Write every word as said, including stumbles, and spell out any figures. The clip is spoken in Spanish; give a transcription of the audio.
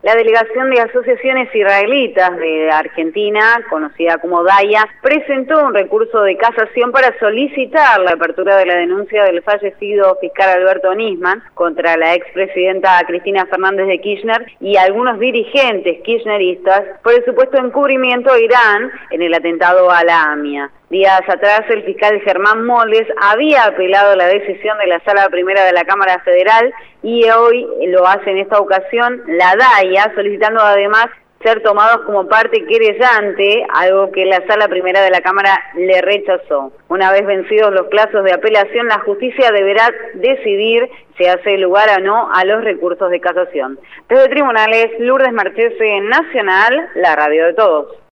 La delegación de asociaciones israelitas de Argentina, conocida como DAIA, presentó un recurso de casación para solicitar la apertura de la denuncia del fallecido fiscal Alberto Nisman contra la expresidenta Cristina Fernández de Kirchner y algunos dirigentes kirchneristas por el supuesto encubrimiento a Irán en el atentado a la AMIA. Días atrás, el fiscal Germán Moldes había apelado la decisión de la Sala Primera de la Cámara Federal y hoy lo hace en esta ocasión la DAIA, solicitando además ser tomados como parte querellante, algo que la Sala Primera de la Cámara le rechazó. Una vez vencidos los plazos de apelación, la justicia deberá decidir si hace lugar o no a los recursos de casación. Desde Tribunales, Lourdes Marchese, Nacional, la radio de todos.